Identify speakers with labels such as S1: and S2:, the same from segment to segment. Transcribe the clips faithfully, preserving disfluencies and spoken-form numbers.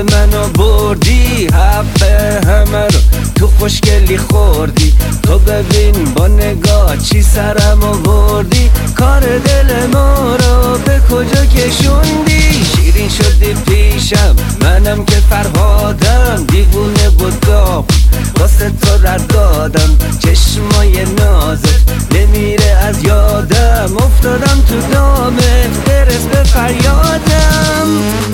S1: منو بردی، حق همه رو تو خوشگلی خوردی. تو ببین با نگاه چی سرم آوردی، کار دل ما رو به کجا کشوندی. شیرین شدی پیشم منم که فرهادم، دیوونه بودم واسه تو رد دادم. چشمای نازت نمیره از یادم، افتادم تو دامت برس به فریادم.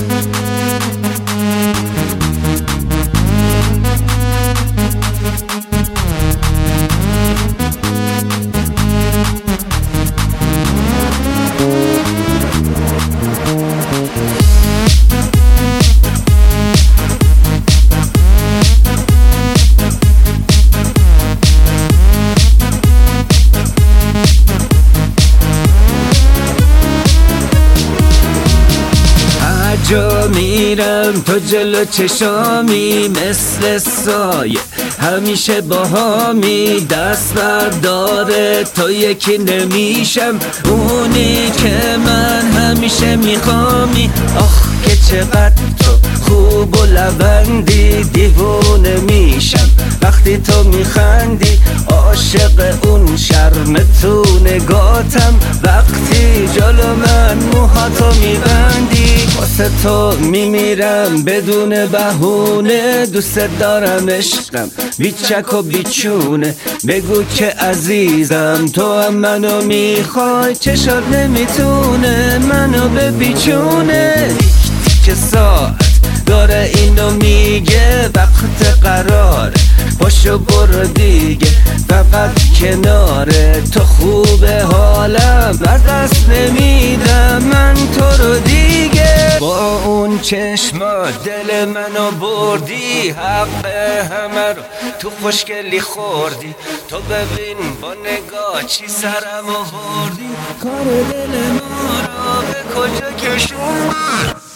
S1: جا میرم تو جلو چشامی، مثل سایه همیشه باهامی. دست برداره تو یکی نمیشم، اونی که من همیشه میخوامی. آخ که چقدر تو خوب و لبندی، دیوونه میشم وقتی تو میخندی. عاشق اون شرم تو نگاتم، وقتی جلو من موهاتو میبندی. واسه تو میمیرم بدون بهونه، دوست دارم عشقم بیچک و بیچونه. بگو که عزیزم تو هم منو میخوای، چشات نمیتونه منو بپیچونه. که ساعت داره اینو میگه، وقت قراره پاشو برو دیگه. فقط کناره تو خوبه حالم، از دست نمیدم من تو رو دیگه. با اون چشما دل منو بردی، حق همه رو تو خوشگلی خوردی. تو ببین با نگاه چی سرم آوردی، کار دل ما رو به کجا کشوندی.